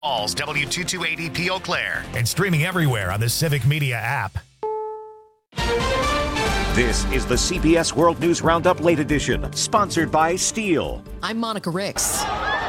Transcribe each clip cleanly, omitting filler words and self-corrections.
All's W228EP Eau Claire and streaming everywhere on the Civic Media app. This is the CBS World News Roundup Late Edition, sponsored by Steel. I'm Monica Ricks.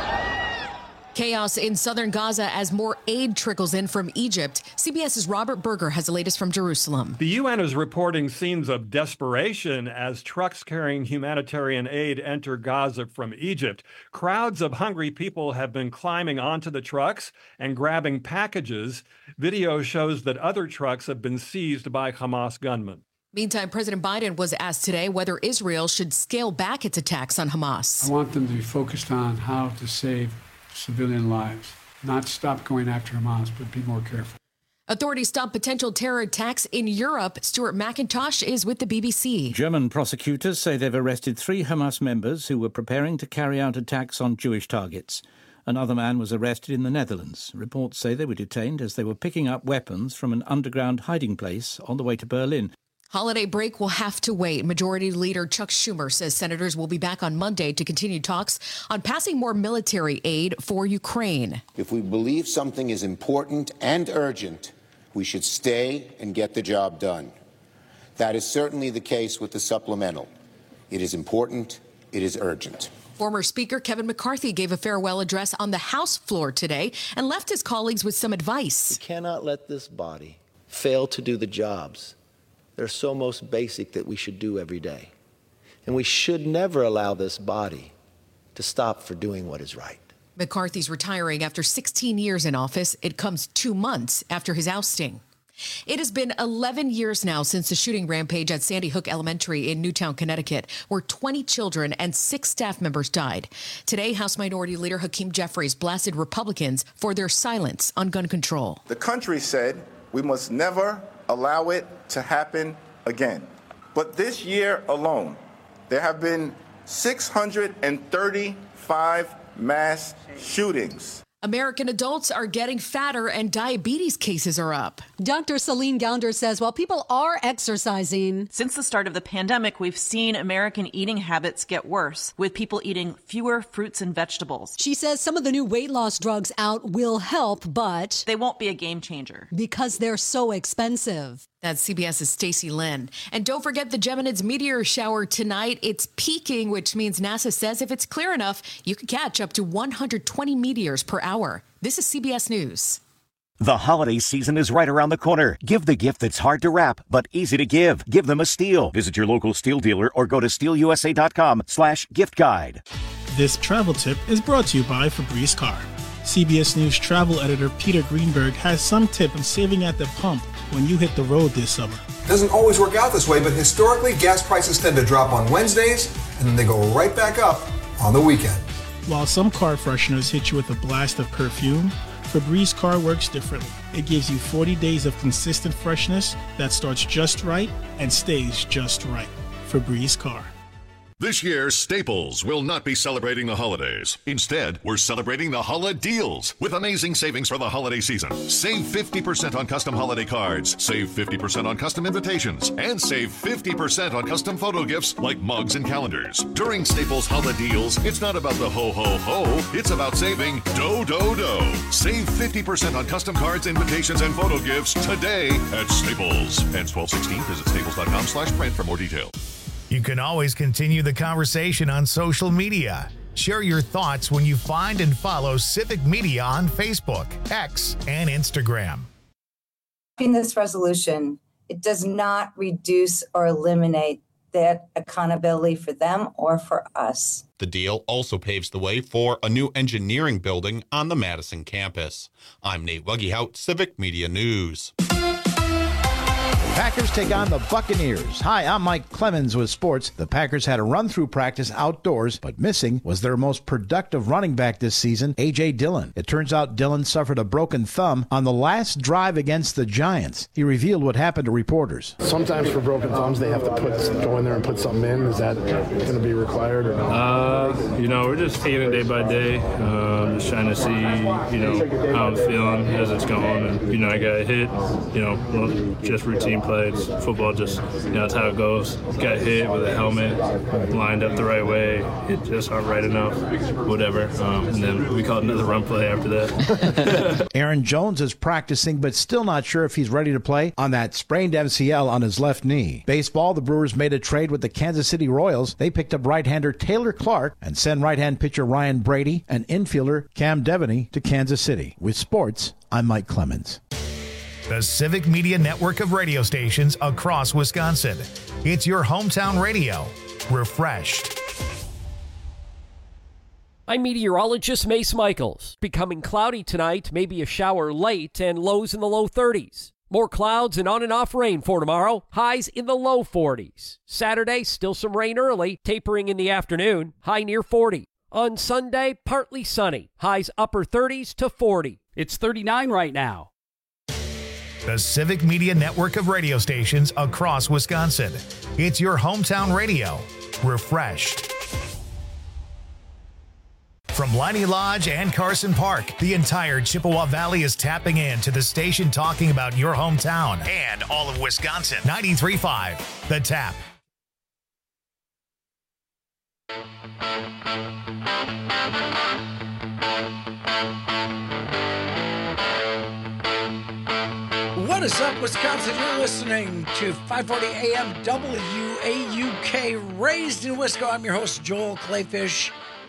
Chaos in southern Gaza as more aid trickles in from Egypt. CBS's Robert Berger has the latest from Jerusalem. The UN is reporting scenes of desperation as trucks carrying humanitarian aid enter Gaza from Egypt. Crowds of hungry people have been climbing onto the trucks and grabbing packages. Video shows that other trucks have been seized by Hamas gunmen. Meantime, President Biden was asked today whether Israel should scale back its attacks on Hamas. I want them to be focused on how to save civilian lives, not stop going after Hamas, but be more careful. Authorities stop potential terror attacks in Europe. Stuart McIntosh is with the BBC. German prosecutors say they've arrested 3 Hamas members who were preparing to carry out attacks on Jewish targets. Another man was arrested in the Netherlands. Reports say they were detained as they were picking up weapons from an underground hiding place on the way to Berlin. Holiday break will have to wait. Majority Leader Chuck Schumer says senators will be back on Monday to continue talks on passing more military aid for Ukraine. If we believe something is important and urgent, we should stay and get the job done. That is certainly the case with the supplemental. It is important. It is urgent. Former Speaker Kevin McCarthy gave a farewell address on the House floor today and left his colleagues with some advice. We cannot let this body fail to do the jobs they're so most basic that we should do every day. And we should never allow this body to stop for doing what is right. McCarthy's retiring after 16 years in office. It comes 2 months after his ousting. It has been 11 years now since the shooting rampage at Sandy Hook Elementary in Newtown, Connecticut, where 20 children and 6 staff members died. Today, House Minority Leader Hakeem Jeffries blasted Republicans for their silence on gun control. The country said we must never allow it to happen again. But this year alone, there have been 635 mass shootings. American adults are getting fatter and diabetes cases are up. Dr. Celine Gounder says while people are exercising, since the start of the pandemic, we've seen American eating habits get worse, with people eating fewer fruits and vegetables. She says some of the new weight loss drugs out will help, but they won't be a game changer because they're so expensive. That's CBS's Stacey Lynn. And don't forget the Geminids meteor shower tonight. It's peaking, which means NASA says if it's clear enough, you can catch up to 120 meteors per hour. This is CBS News. The holiday season is right around the corner. Give the gift that's hard to wrap, but easy to give. Give them a Steel. Visit your local Steel dealer or go to steelusa.com/gift guide. This travel tip is brought to you by Febreze Car. CBS News travel editor Peter Greenberg has some tip on saving at the pump when you hit the road this summer. Doesn't always work out this way, but historically, gas prices tend to drop on Wednesdays, and then they go right back up on the weekend. While some car fresheners hit you with a blast of perfume, Febreze Car works differently. It gives you 40 days of consistent freshness that starts just right and stays just right. Febreze Car. This year, Staples will not be celebrating the holidays. Instead, we're celebrating the Holiday Deals with amazing savings for the holiday season. Save 50% on custom holiday cards, save 50% on custom invitations, and save 50% on custom photo gifts like mugs and calendars. During Staples Holiday Deals, it's not about the ho-ho-ho, it's about saving do-do-do. Save 50% on custom cards, invitations, and photo gifts today at Staples. Ends 12/16. Visit staples.com/print for more details. You can always continue the conversation on social media. Share your thoughts when you find and follow Civic Media on Facebook, X, and Instagram. In this resolution, it does not reduce or eliminate that accountability for them or for us. The deal also paves the way for a new engineering building on the Madison campus. I'm Nate Wuggehout, Civic Media News. Packers take on the Buccaneers. Hi, I'm Mike Clemens with sports. The Packers had a run-through practice outdoors, but missing was their most productive running back this season, A.J. Dillon. It turns out Dillon suffered a broken thumb on the last drive against the Giants. He revealed what happened to reporters. Sometimes for broken thumbs, they have to go in there and put something in. Is that going to be required or not? We're just taking it day by day, just trying to see, how I'm feeling as it's going. And, I got a hit, just routine gameplay. Just football, just, that's how it goes. Got hit with a helmet, lined up the right way, hit just not right enough, whatever. And then we called another run play after that. Aaron Jones is practicing, but still not sure if he's ready to play on that sprained MCL on his left knee. Baseball, the Brewers made a trade with the Kansas City Royals. They picked up right-hander Taylor Clark and sent right-hand pitcher Ryan Brady and infielder Cam Devaney to Kansas City. With sports, I'm Mike Clemens. The Civic Media network of radio stations across Wisconsin. It's your hometown radio. Refreshed. I'm meteorologist Mace Michaels. Becoming cloudy tonight, maybe a shower late, and lows in the low 30s. More clouds and on and off rain for tomorrow. Highs in the low 40s. Saturday, still some rain early, tapering in the afternoon. High near 40. On Sunday, partly sunny. Highs upper 30s to 40. It's 39 right now. The Civic Media network of radio stations across Wisconsin. It's your hometown radio. Refreshed. From Liney Lodge and Carson Park, the entire Chippewa Valley is tapping in to the station talking about your hometown and all of Wisconsin. 93.5, The Tap. What is up, Wisconsin? You're listening to 540 AM WAUK, Raised in Wisco. I'm your host, Joel Clayfish,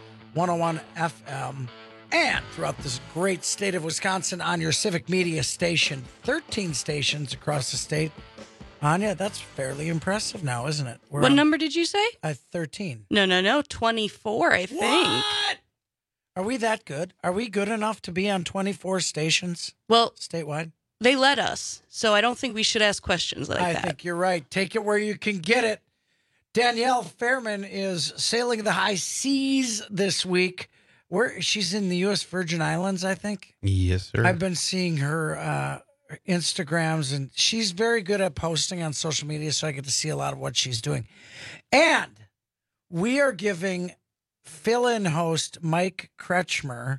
101 FM, and throughout this great state of Wisconsin on your Civic Media station. 13 stations across the state. Anya, that's fairly impressive now, isn't it? What number did you say? 13. No, 24, I think. What? Are we that good? Are we good enough to be on 24 stations? Well, statewide? They let us, so I don't think we should ask questions like that. I think you're right. Take it where you can get it. Danielle Fairman is sailing the high seas this week. She's in the U.S. Virgin Islands, I think. Yes, sir. I've been seeing her Instagrams, and she's very good at posting on social media, so I get to see a lot of what she's doing. And we are giving fill-in host Mike Kretschmer.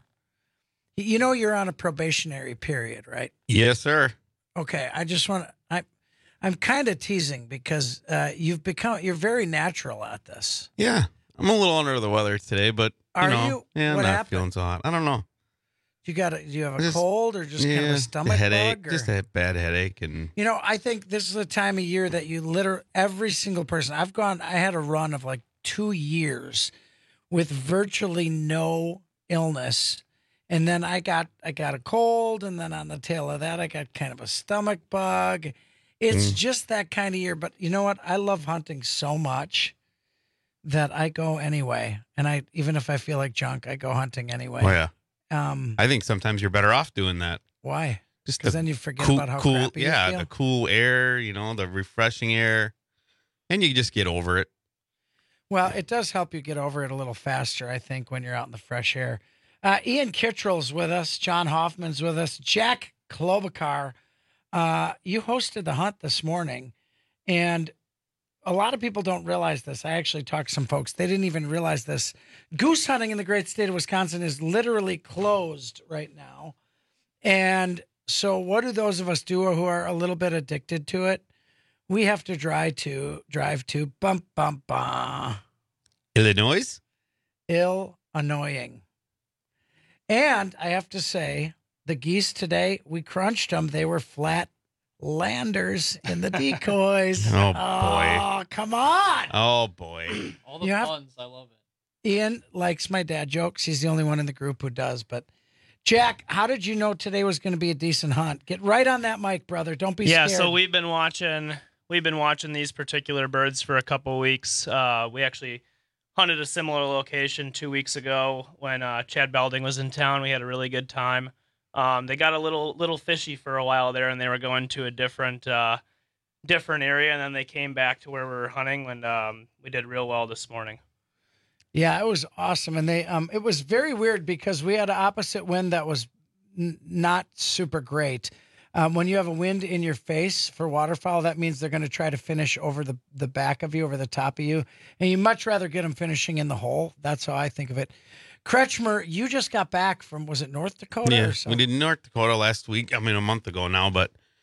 You know you're on a probationary period, right? Yes, sir. Okay, I just want to... I'm kind of teasing because you're very natural at this. Yeah, I'm a little under the weather today, but Are you? Yeah, What I'm not happened? Feeling so hot. I don't know. Do you have a cold or just kind of a stomach headache? bug? Or? Just a bad headache, and I think this is the time of year that you every single person. I had a run of like 2 years with virtually no illness. And then I got a cold, and then on the tail of that, I got kind of a stomach bug. It's just that kind of year. But you know what? I love hunting so much that I go anyway. And even if I feel like junk, I go hunting anyway. Oh, yeah. I think sometimes you're better off doing that. Why? Just because then you forget about how crappy you feel. the cool air, the refreshing air, and you just get over it. Well, it does help you get over it a little faster, I think, when you're out in the fresh air. Ian Kittrell's with us. John Hoffman's with us. Jack Klobuchar, you hosted the hunt this morning, and a lot of people don't realize this. I actually talked to some folks. They didn't even realize this. Goose hunting in the great state of Wisconsin is literally closed right now. And so what do those of us do who are a little bit addicted to it? We have to drive to Illinois? Annoying. And I have to say, the geese today, we crunched them. They were flat landers in the decoys. Oh, boy. Oh, come on. Oh, boy. All the puns. I love it. Ian likes my dad jokes. He's the only one in the group who does. But, Jack, how did you know today was going to be a decent hunt? Get right on that mic, brother. Don't be scared. Yeah, so we've been watching these particular birds for a couple of weeks. We actually hunted a similar location 2 weeks ago when Chad Belding was in town. We had a really good time. They got a little fishy for a while there, and they were going to a different area, and then they came back to where we were hunting, and we did real well this morning. Yeah, it was awesome, and they it was very weird because we had an opposite wind that was not super great. When you have a wind in your face for waterfowl, that means they're going to try to finish over the back of you, over the top of you. And you'd much rather get them finishing in the hole. That's how I think of it. Kretschmer, you just got back from, was it North Dakota? Yeah, or something? we did North Dakota last week. I mean, a month ago now, but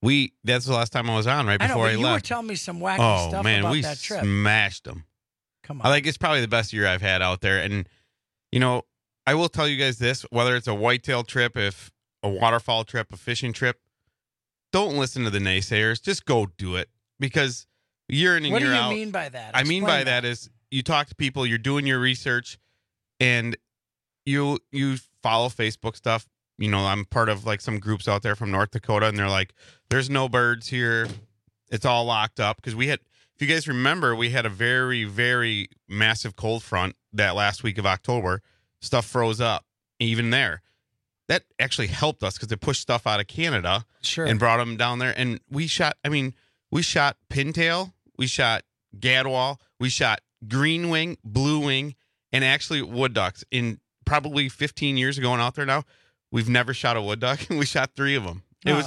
That's the last time I was on right I know, before but I you were left. telling me some wacky stuff man, about we that trip. smashed them. Come I think it's probably the best year I've had out there. And, I will tell you guys this, whether it's a whitetail trip, if a waterfowl trip, a fishing trip, don't listen to the naysayers. Just go do it. Because year in and What do year you out. mean by that? I mean Explain by that is you talk to people, you're doing your research, and you follow Facebook stuff. I'm part of like some groups out there from North Dakota, and they're like, there's no birds here. It's all locked up. Because if you guys remember, we had a very, very massive cold front that last week of October. Stuff froze up even there. That actually helped us because it pushed stuff out of Canada and brought them down there. And we shot pintail, we shot gadwall, we shot green wing, blue wing, and actually wood ducks. In probably 15 years ago and out there now, we've never shot a wood duck, and we shot 3 of them.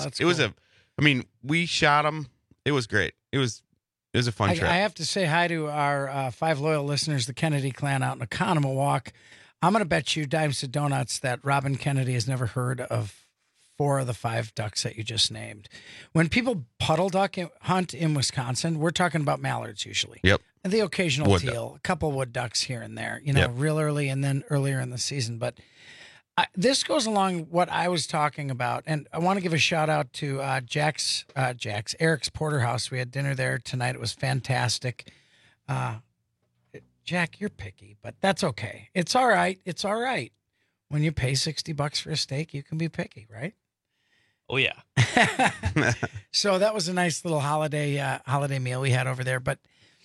We shot them. It was great. It was a fun trip. I have to say hi to our 5 loyal listeners, the Kennedy clan out in Oconomowoc. I'm going to bet you dimes to donuts that Robin Kennedy has never heard of 4 of the 5 ducks that you just named. When people puddle duck hunt in Wisconsin, we're talking about mallards usually. Yep. And the occasional Wood teal, a couple wood ducks here and there, Yep. real early and then earlier in the season. But this goes along what I was talking about. And I want to give a shout out to Eric's Porterhouse. We had dinner there tonight. It was fantastic. Jack, you're picky, but that's okay. It's all right. It's all right. When you pay $60 for a steak, you can be picky, right? Oh, yeah. So that was a nice little holiday meal we had over there. But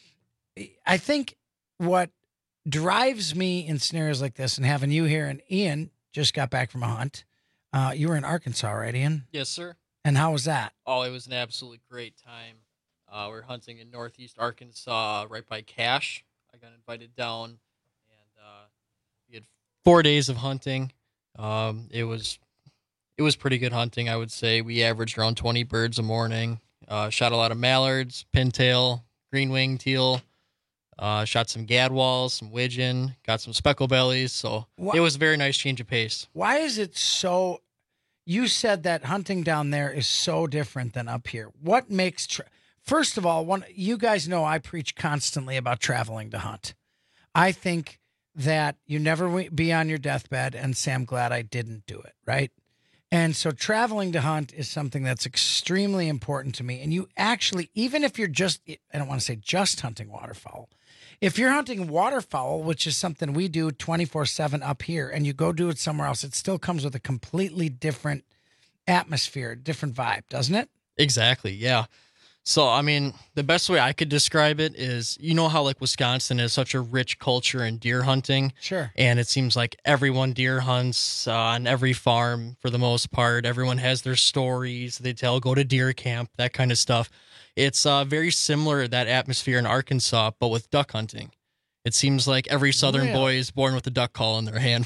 I think what drives me in scenarios like this, and having you here, and Ian just got back from a hunt. You were in Arkansas, right, Ian? Yes, sir. And how was that? Oh, it was an absolutely great time. We were hunting in northeast Arkansas, right by Cache. I got invited down, and we had 4 days of hunting. It was pretty good hunting, I would say. We averaged around 20 birds a morning. Shot a lot of mallards, pintail, green wing teal. Shot some gadwalls, some widgeon, got some speckle bellies. So it was a very nice change of pace. Why is it so? You said that hunting down there is so different than up here. What makes first of all, you guys know I preach constantly about traveling to hunt. I think that you never be on your deathbed and say, I'm glad I didn't do it, right? And so traveling to hunt is something that's extremely important to me. And you actually, even if you're I don't want to say just hunting waterfowl, if you're hunting waterfowl, which is something we do 24/7 up here, and you go do it somewhere else, it still comes with a completely different atmosphere, different vibe, doesn't it? Exactly, yeah. So, I mean, the best way I could describe it is, how like Wisconsin is such a rich culture in deer hunting. Sure. And it seems like everyone deer hunts on every farm for the most part. Everyone has their stories they tell, go to deer camp, that kind of stuff. It's very similar, that atmosphere in Arkansas, but with duck hunting. It seems like every Southern boy is born with a duck call in their hand.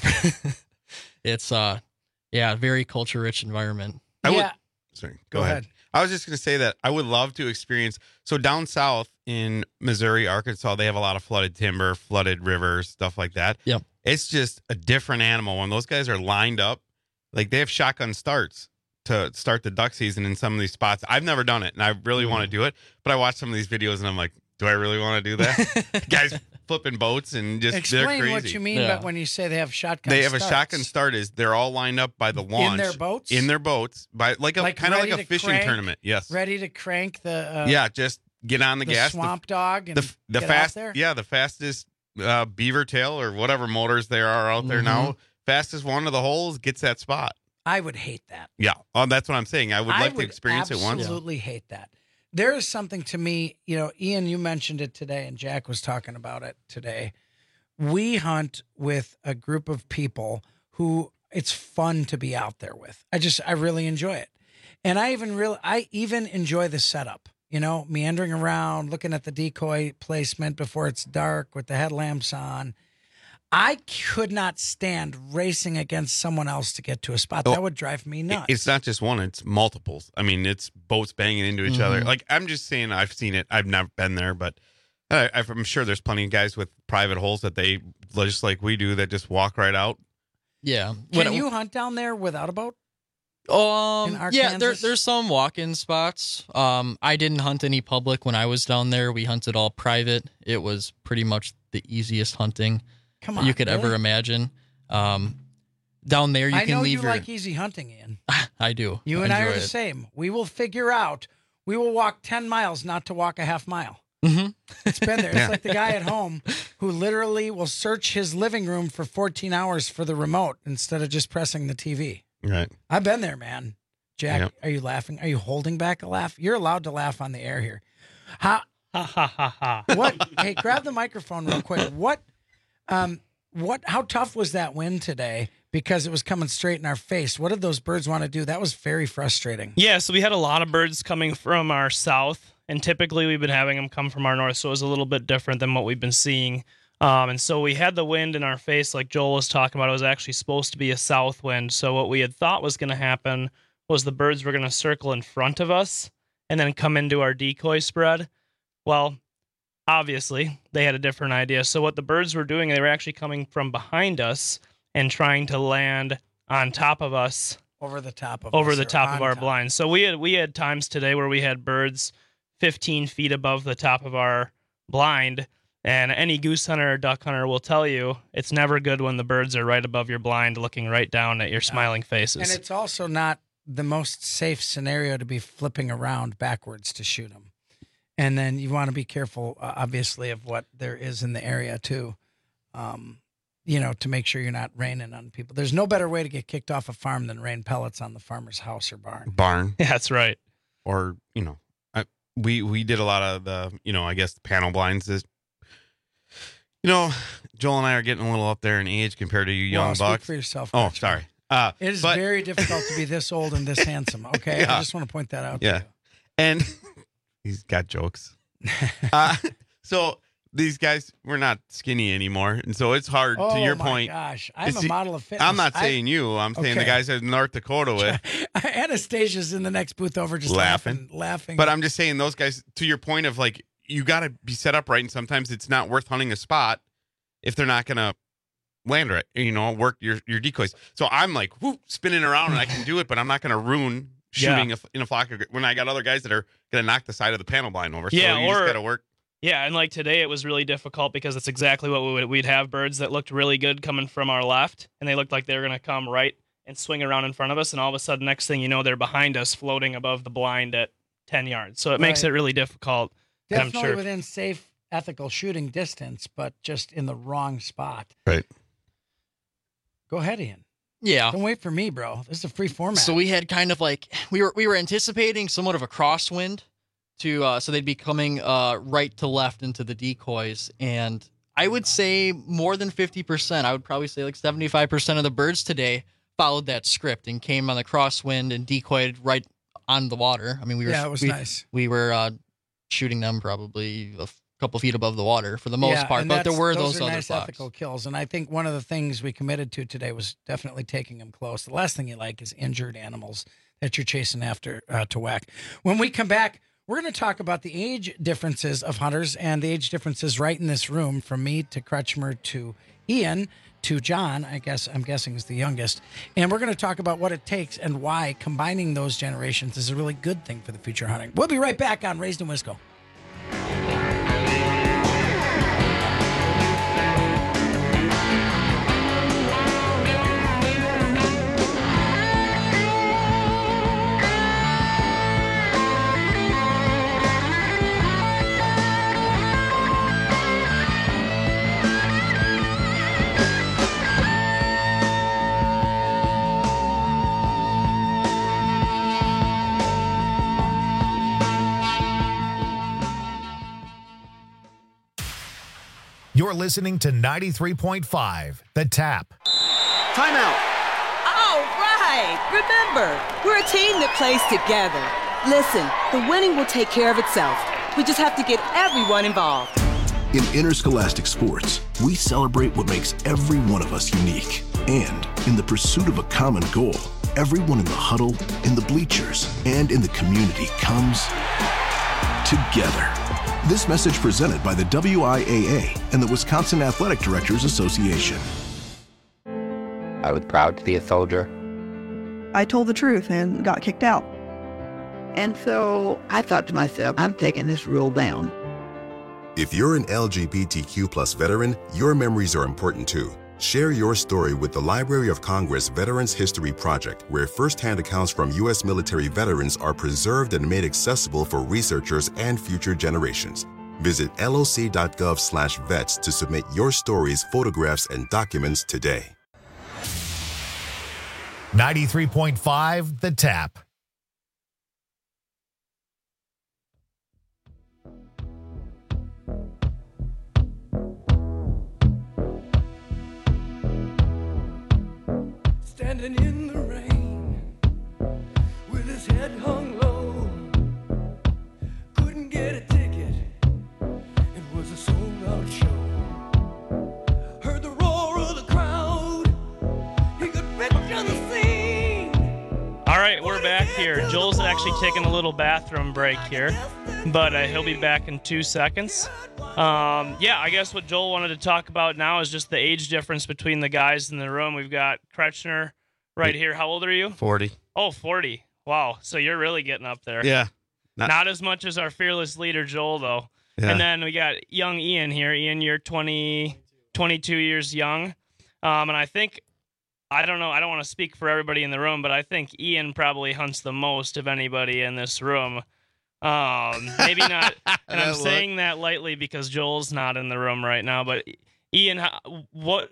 It's, very culture-rich environment. Sorry, go ahead. I was just going to say that I would love to experience. So down south in Missouri, Arkansas, they have a lot of flooded timber, flooded rivers, stuff like that. Yep. It's just a different animal. When those guys are lined up, like they have shotgun starts to start the duck season in some of these spots. I've never done it, and I really want to do it. But I watch some of these videos, and I'm like, do I really want to do that? Guys flipping boats and just Explain they're crazy. what you mean but when you say they have shotgun They have starts. a shotgun start is they're all lined up by the launch. In their boats? By kind of like a fishing tournament. Yes. Ready to crank the just get on the gas. Swamp dog and the get fast out there? the fastest beaver tail or whatever motors there are out there now. Fastest one of the holes gets that spot. I would hate that. Yeah. That's what I'm saying. I would like to experience it once. I absolutely hate that. There is something to me, Ian, you mentioned it today, and Jack was talking about it today. We hunt with a group of people who it's fun to be out there with. I really enjoy it. And I even enjoy the setup, meandering around, looking at the decoy placement before it's dark with the headlamps on. I could not stand racing against someone else to get to a spot. That would drive me nuts. It's not just one, it's multiples. I mean, it's boats banging into each other. Like, I'm just saying I've seen it. I've never been there, but I'm sure there's plenty of guys with private holes that they, just like we do, that just walk right out. Yeah. Can you hunt down there without a boat? Yeah, there's some walk-in spots. I didn't hunt any public when I was down there. We hunted all private. It was pretty much the easiest hunting you could ever imagine. Down there, you can leave. I know you like easy hunting, Ian. I do. You and I are the same. We will figure out. We will walk 10 miles not to walk a half mile. Mm-hmm. It's been there. It's like the guy at home who literally will search his living room for 14 hours for the remote instead of just pressing the TV. Right. I've been there, man. Jack, Yep. Are you laughing? Are you holding back a laugh? You're allowed to laugh on the air here. How? What? Hey, grab the microphone real quick. How tough was that wind today? Because it was coming straight in our face. What did those birds want to do? That was very frustrating. Yeah, so we had a lot of birds coming from our south, and typically we've been having them come from our north, so it was a little bit different than what we've been seeing. And so we had the wind in our face, like Joel was talking about. It was actually supposed to be a south wind. So what we had thought was going to happen was the birds were going to circle in front of us and then come into our decoy spread. Well, obviously, they had a different idea. So what the birds were doing, they were actually coming from behind us and trying to land on top of us. Over the top of our blind. So we had times today where we had birds 15 feet above the top of our blind. And any goose hunter or duck hunter will tell you it's never good when the birds are right above your blind looking right down at your smiling faces. And it's also not the most safe scenario to be flipping around backwards to shoot them. And then you want to be careful, obviously, of what there is in the area, too, to make sure you're not raining on people. There's no better way to get kicked off a farm than rain pellets on the farmer's house or barn. Yeah, that's right. Or, we did a lot of the, I guess the panel blinds. Joel and I are getting a little up there in age compared to you young bucks. Speak for yourself. Oh, sorry. It is very difficult to be this old and this handsome. Okay, yeah. I just want to point that out. Yeah, to you. And he's got jokes. So these guys, we're not skinny anymore, and so it's hard. To your point, gosh, I'm a model of fitness. I'm not saying you. I'm saying the guys in North Dakota with. Anastasia's in the next booth over, just laughing. But I'm just saying those guys. To your point of like, you got to be set up right, and sometimes it's not worth hunting a spot if they're not going to land right, work your decoys. So I'm like, spinning around, and I can do it, but I'm not going to ruin shooting in a flock when I got other guys that are going to knock the side of the panel blind over. So you just got to work. Yeah, and like today it was really difficult because it's exactly what we'd have birds that looked really good coming from our left, and they looked like they were going to come right and swing around in front of us, and all of a sudden, next thing you know, they're behind us floating above the blind at 10 yards. So it makes it really difficult. Definitely within safe, ethical shooting distance, but just in the wrong spot. Right. Go ahead, Ian. Yeah. Don't wait for me, bro. This is a free format. So we had kind of like we were anticipating somewhat of a crosswind to so they'd be coming right to left into the decoys, and I would say more than 50%. I would probably say like 75% of the birds today followed that script and came on the crosswind and decoyed right on the water. I mean, it was nice. We were shooting them probably a couple feet above the water for the most part, but there were those other nice ethical kills. And I think one of the things we committed to today was definitely taking them close. The last thing you like is injured animals that you're chasing after to whack. When we come back, we're going to talk about the age differences of hunters and the age differences right in this room, from me to Kretschmer to Ian to John, I'm guessing is the youngest. And we're going to talk about what it takes and why combining those generations is a really good thing for the future hunting. We'll be right back on Raised in Wisco. You're listening to 93.5, The Tap. Timeout. All right. Remember, we're a team that plays together. Listen, the winning will take care of itself. We just have to get everyone involved. In interscholastic sports, we celebrate what makes every one of us unique. And in the pursuit of a common goal, everyone in the huddle, in the bleachers, and in the community comes together. This message presented by the WIAA and the Wisconsin Athletic Directors Association. I was proud to be a soldier. I told the truth and got kicked out. And so I thought to myself, I'm taking this rule down. If you're an LGBTQ+ veteran, your memories are important too. Share your story with the Library of Congress Veterans History Project, where firsthand accounts from U.S. military veterans are preserved and made accessible for researchers and future generations. Visit loc.gov/vets to submit your stories, photographs, and documents today. 93.5 The Tap. Standing in the rain with his head hung low, couldn't get a ticket, it was a sold-out show. Heard the roar of the crowd, he could picture the scene. All right, we're back here. Joel's actually taking a little bathroom break here, but he'll be back in 2 seconds. I guess what Joel wanted to talk about now is just the age difference between the guys in the room. We've got Kretschner right here. How old are you? 40. Oh, 40. Wow. So you're really getting up there. Yeah. Not as much as our fearless leader, Joel, though. Yeah. And then we got young Ian here. Ian, you're 22 years young. And I think, I don't know, I don't want to speak for everybody in the room, but I think Ian probably hunts the most of anybody in this room. Maybe not, and I'm saying that lightly because Joel's not in the room right now, but Ian, what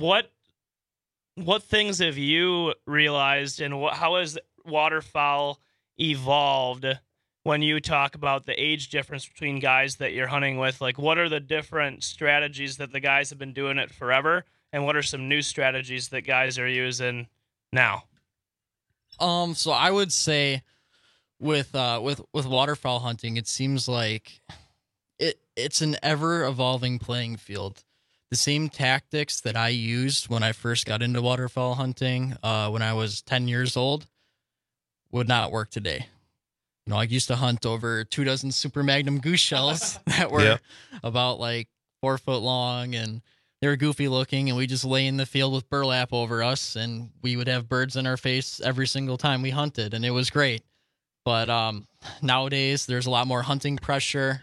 things have you realized, and how has waterfowl evolved when you talk about the age difference between guys that you're hunting with? Like, what are the different strategies that the guys have been doing it forever, and what are some new strategies that guys are using now? So I would say with waterfowl hunting, it seems like it's an ever evolving playing field. The same tactics that I used when I first got into waterfowl hunting, when I was 10 years old, would not work today. You know, I used to hunt over 24 super magnum goose shells that were about like 4 foot long, and they were goofy looking, and we just lay in the field with burlap over us, and we would have birds in our face every single time we hunted, and it was great. But nowadays, there's a lot more hunting pressure,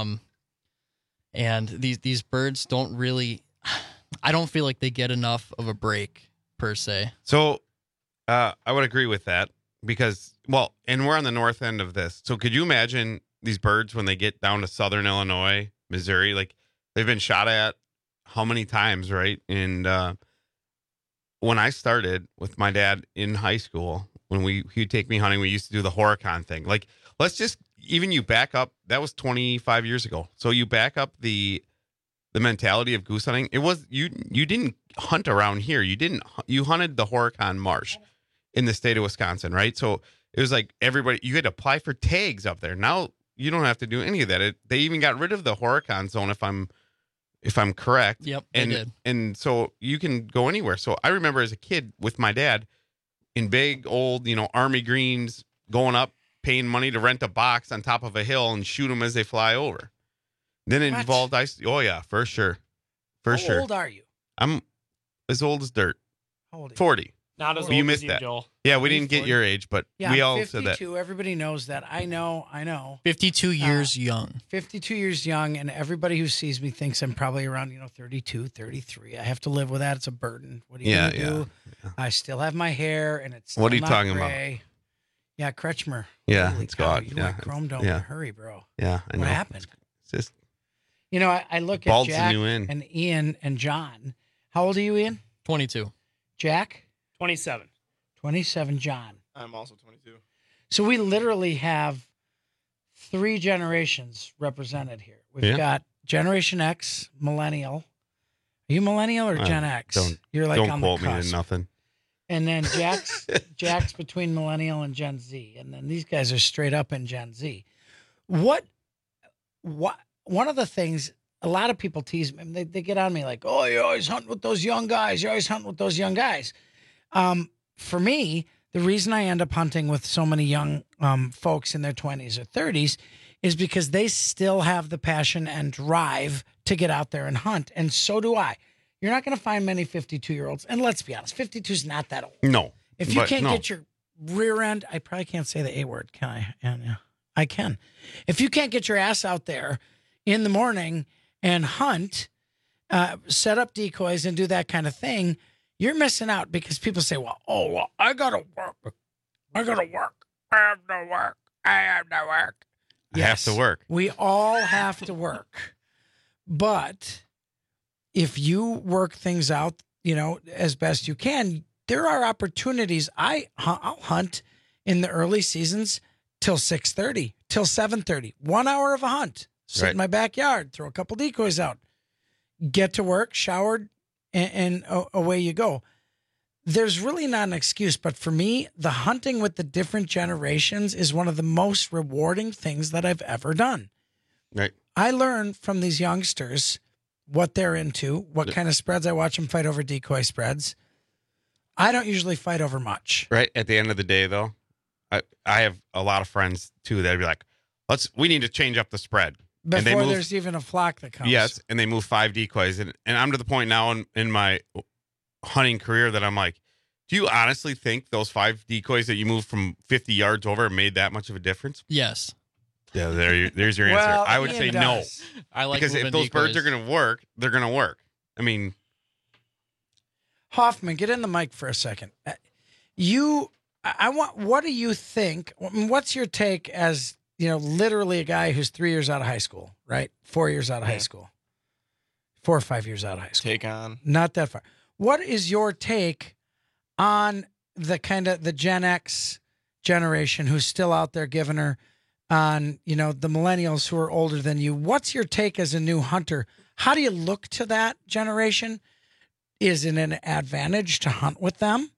and these birds don't really, I don't feel like they get enough of a break, per se. So I would agree with that because, well, and we're on the north end of this. So could you imagine these birds when they get down to southern Illinois, Missouri? Like, they've been shot at how many times, right? And when I started with my dad in high school, when he'd take me hunting, we used to do the Horicon thing. Like, let's just, even you back up, that was 25 years ago. So you back up the mentality of goose hunting. It was, you didn't hunt around here. You hunted the Horicon Marsh in the state of Wisconsin, right? So it was like everybody, you had to apply for tags up there. Now you don't have to do any of that. They even got rid of the Horicon zone, if I'm correct. Yep, they did. And so you can go anywhere. So I remember as a kid with my dad in big old, Army greens, going up, paying money to rent a box on top of a hill and shoot them as they fly over. Then it involved ice. Oh yeah, for sure. How old are you? I'm as old as dirt. How old are you? 40. Not as You old missed as you, that. Joel. Yeah, we didn't get your age, but Yeah, we I'm all 52. said that. Everybody knows that. I know. 52 years young. 52 years young, and everybody who sees me thinks I'm probably around, 32, 33. I have to live with that. It's a burden. What are you going to do? Yeah. I still have my hair, and it's still What are you not talking gray. Yeah, Kretschmer. Yeah, Holy it's cow, gone. You Yeah, like chrome dome. yeah. Hurry, bro. Yeah, I know. What happened? It's just I look at Bald's Jack the new in. and Ian and John. How old are you, Ian? 22. Jack? 27. 27, John. I'm also 22. So we literally have 3 generations represented here. We've got Generation X, Millennial. Are you Millennial or Gen X? You're like don't on quote the me to cusp. nothing. And then Jack's between Millennial and Gen Z. And then these guys are straight up in Gen Z. One of the things, a lot of people tease me, they get on me like, oh, you always hunt with those young guys. For me, the reason I end up hunting with so many young folks in their 20s or 30s is because they still have the passion and drive to get out there and hunt. And so do I. You're not going to find many 52-year-olds. And let's be honest, 52 is not that old. No. If you can't rear end, I probably can't say the A word, can I? Yeah, I can. If you can't get your ass out there in the morning and hunt, set up decoys and do that kind of thing, you're missing out because people say, I got to work. I got to work. I have to work. I have to work. I have to work. We all have to work. But if you work things out, as best you can, there are opportunities. I'll hunt in the early seasons till 6:30, till 7:30. 1 hour of a hunt. Sit in my backyard, throw a couple decoys out, get to work, showered, and away you go. There's really not an excuse, but for me, the hunting with the different generations is one of the most rewarding things that I've ever done. Right. I learn from these youngsters what they're into, what kind of spreads. I watch them fight over decoy spreads. I don't usually fight over much. Right. At the end of the day, though, I have a lot of friends, too, that'd be like, we need to change up the spread. Before there's even a flock that comes. Yes, and they move 5 decoys. And I'm to the point now in my hunting career that I'm like, do you honestly think those 5 decoys that you moved from 50 yards over made that much of a difference? Yes. Yeah, there's your answer. Well, I would Ian say does. no. I like because if those birds are going to work, they're going to work. I mean, Hoffman, get in the mic for a second. What do you think? What's your take as, literally a guy who's 3 years out of high school, right? 4 years out of high school. 4 or 5 years out of high school. Take on. Not that far. What is your take on the Gen X generation who's still out there giving her on, the millennials who are older than you? What's your take as a new hunter? How do you look to that generation? Is it an advantage to hunt with them?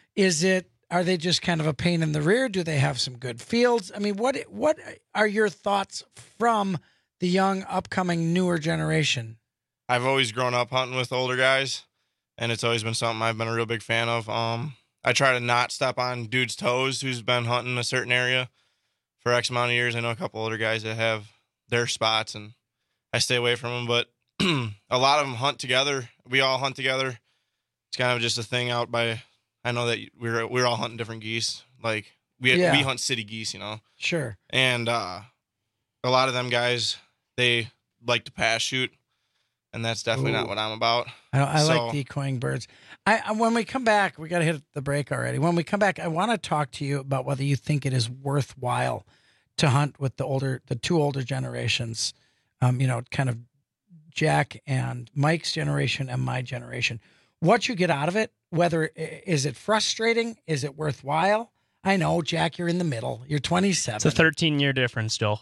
Are they just kind of a pain in the rear? Do they have some good fields? I mean, what are your thoughts from the young, upcoming, newer generation? I've always grown up hunting with older guys, and it's always been something I've been a real big fan of. I try to not step on dudes' toes who's been hunting a certain area for X amount of years. I know a couple older guys that have their spots, and I stay away from them. But a lot of them hunt together. We all hunt together. It's kind of just a thing out by. I know that we're all hunting different geese. Like we hunt city geese, Sure. And a lot of them guys, they like to pass shoot, and that's definitely not what I'm about. I like decoying birds. When we come back, we got to hit the break already. When we come back, I want to talk to you about whether you think it is worthwhile to hunt with the 2 older generations. Kind of Jack and Mike's generation and my generation. What you get out of it, whether is it frustrating, is it worthwhile? I know, Jack, you're in the middle. You're 27. It's a 13-year difference, Joel.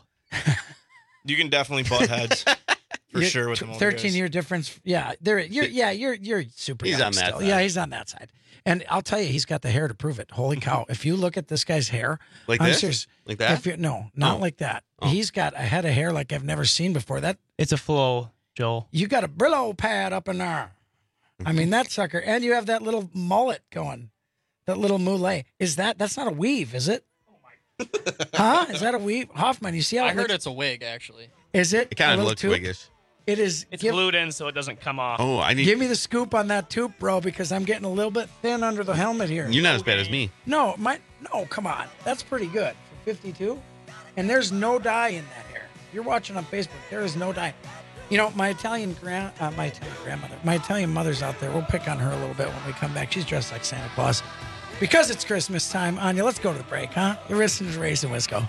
You can definitely butt heads for sure with them older 13-year difference. Yeah, you're super. He's young on that still. side. Yeah, he's on that side. And I'll tell you, he's got the hair to prove it. Holy cow! If you look at this guy's hair, like I'm this, serious, like that, no, not like that. Oh. He's got a head of hair like I've never seen before. It's a flow, Joel. You got a Brillo pad up in there. I mean, that sucker. And you have that little mullet going. That little mullet. That's not a weave, is it? Huh? Is that a weave? Hoffman, you see how I heard it's a wig, actually. Is it? It kind of looks wiggish. It is. It's glued in so it doesn't come off. Oh, Give me the scoop on that tube, bro, because I'm getting a little bit thin under the helmet here. You're not as bad as me. No, come on. That's pretty good for 52. And there's no dye in that hair. You're watching on Facebook. There is no dye. My Italian mother's out there. We'll pick on her a little bit when we come back. She's dressed like Santa Claus. Because it's Christmas time, Anya, let's go to the break, huh? You're listening to Race and Wisco.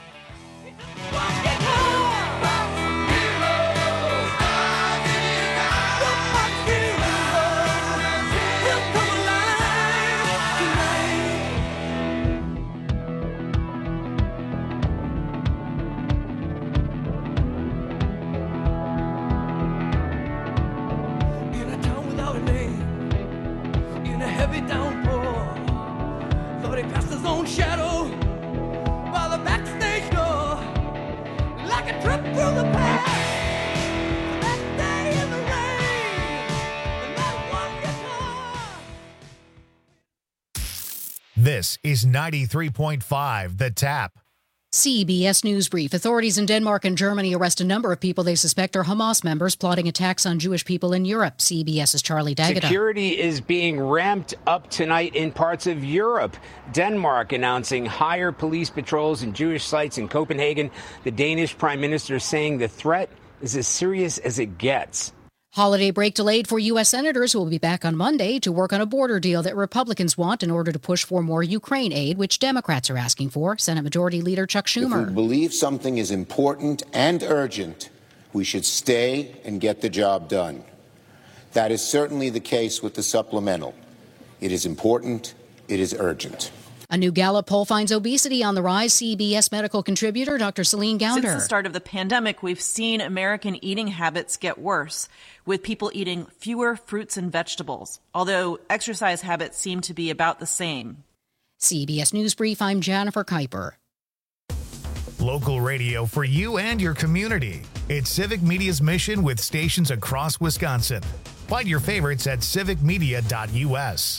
This is 93.5 The Tap. CBS News Brief. Authorities in Denmark and Germany arrest a number of people they suspect are Hamas members plotting attacks on Jewish people in Europe. CBS's Charlie D'Agata. Security is being ramped up tonight in parts of Europe. Denmark announcing higher police patrols in Jewish sites in Copenhagen. The Danish Prime Minister saying the threat is as serious as it gets. Holiday break delayed for U.S. senators who will be back on Monday to work on a border deal that Republicans want in order to push for more Ukraine aid, which Democrats are asking for. Senate Majority Leader Chuck Schumer. If we believe something is important and urgent, we should stay and get the job done. That is certainly the case with the supplemental. It is important. It is urgent. A new Gallup poll finds obesity on the rise. CBS medical contributor Dr. Celine Gounder. Since the start of the pandemic, we've seen American eating habits get worse, with people eating fewer fruits and vegetables, although exercise habits seem to be about the same. CBS News Brief, I'm Jennifer Kuiper. Local radio for you and your community. It's Civic Media's mission with stations across Wisconsin. Find your favorites at civicmedia.us.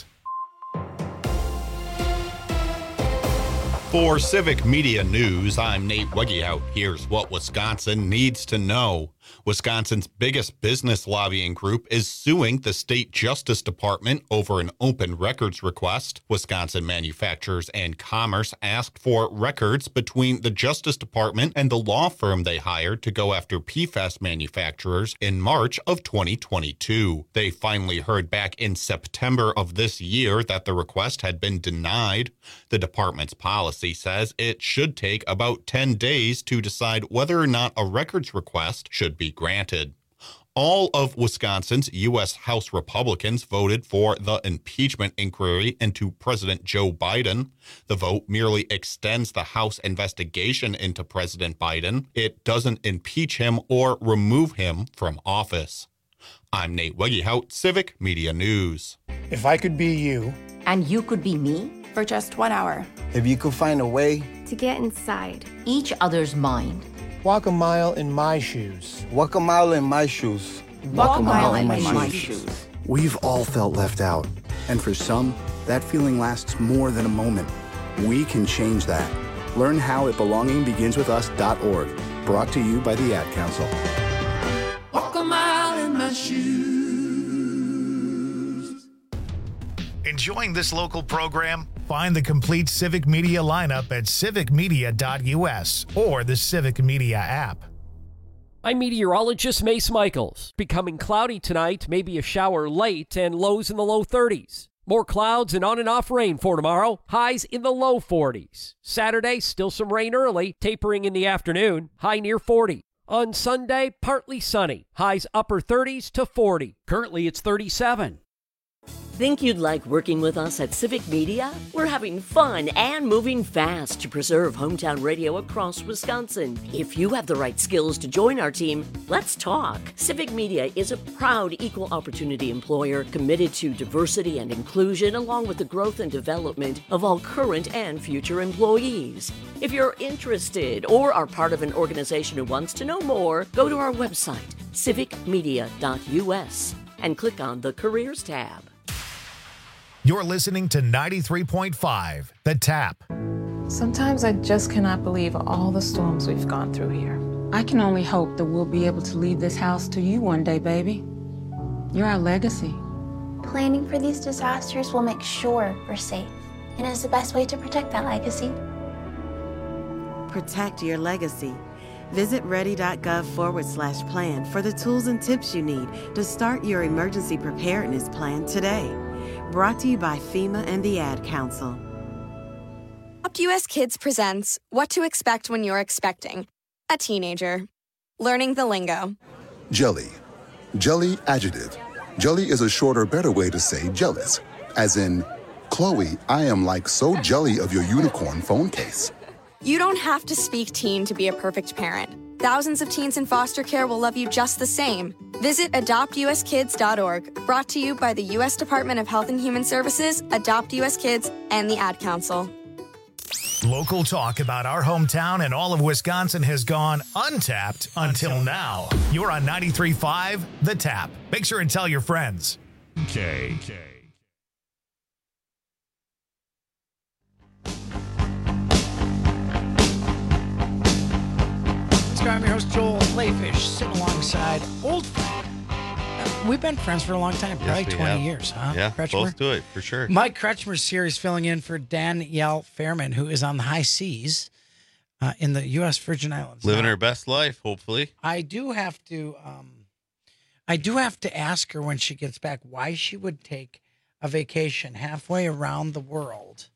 For Civic Media News, I'm Nate Wegehout. Here's what Wisconsin needs to know. Wisconsin's biggest business lobbying group is suing the state Justice Department over an open records request. Wisconsin Manufacturers and Commerce asked for records between the Justice Department and the law firm they hired to go after PFAS manufacturers in March of 2022. They finally heard back in September of this year that the request had been denied. The department's policy says it should take about 10 days to decide whether or not a records request should be granted. All of Wisconsin's U.S. House Republicans voted for the impeachment inquiry into President Joe Biden. The vote merely extends the House investigation into President Biden. It doesn't impeach him or remove him from office. I'm Nate Wegehout, Civic Media News. If I could be you. And you could be me? For just 1 hour. If you could find a way. To get inside each other's mind. Walk a mile in my shoes. Walk a mile in my shoes. Walk a mile in my shoes. We've all felt left out. And for some, that feeling lasts more than a moment. We can change that. Learn how at belongingbeginswithus.org. Brought to you by the Ad Council. Walk a mile in my shoes. Enjoying this local program? Find the complete Civic Media lineup at civicmedia.us or the Civic Media app. I'm meteorologist Mace Michaels. Becoming cloudy tonight, maybe a shower late, and lows in the low 30s. More clouds and on and off rain for tomorrow. Highs in the low 40s. Saturday, still some rain early, tapering in the afternoon. High near 40. On Sunday, partly sunny. Highs upper 30s to 40. Currently, it's 37. Think you'd like working with us at Civic Media? We're having fun and moving fast to preserve hometown radio across Wisconsin. If you have the right skills to join our team, let's talk. Civic Media is a proud equal opportunity employer committed to diversity and inclusion along with the growth and development of all current and future employees. If you're interested or are part of an organization who wants to know more, go to our website, civicmedia.us, and click on the Careers tab. You're listening to 93.5, The Tap. Sometimes I just cannot believe all the storms we've gone through here. I can only hope that we'll be able to leave this house to you one day, baby. You're our legacy. Planning for these disasters will make sure we're safe, and is the best way to protect that legacy. Protect your legacy. Visit ready.gov/plan for the tools and tips you need to start your emergency preparedness plan today. Brought to you by FEMA and the Ad Council. Adopt US Kids presents What to Expect When You're Expecting a Teenager. Learning the lingo. Jelly. Jelly adjective. Jelly is a shorter, better way to say jealous. As in, Chloe, I am like so jelly of your unicorn phone case. You don't have to speak teen to be a perfect parent. Thousands of teens in foster care will love you just the same. Visit adoptuskids.org. Brought to you by the U.S. Department of Health and Human Services, Adopt U.S. Kids, and the Ad Council. Local talk about our hometown and all of Wisconsin has gone untapped until now. You're on 93.5, The Tap. Make sure and tell your friends. Okay. Show. I'm your host, Joel Layfish, sitting alongside old friend. We've been friends for a long time, probably 20 years, huh? Yeah, Kretschmer? close to it, for sure. Mike Kretschmer's here is filling in for Danielle Fairman, who is on the high seas in the U.S. Virgin Islands. Living her best life, hopefully. I do have to ask her when she gets back why she would take a vacation halfway around the world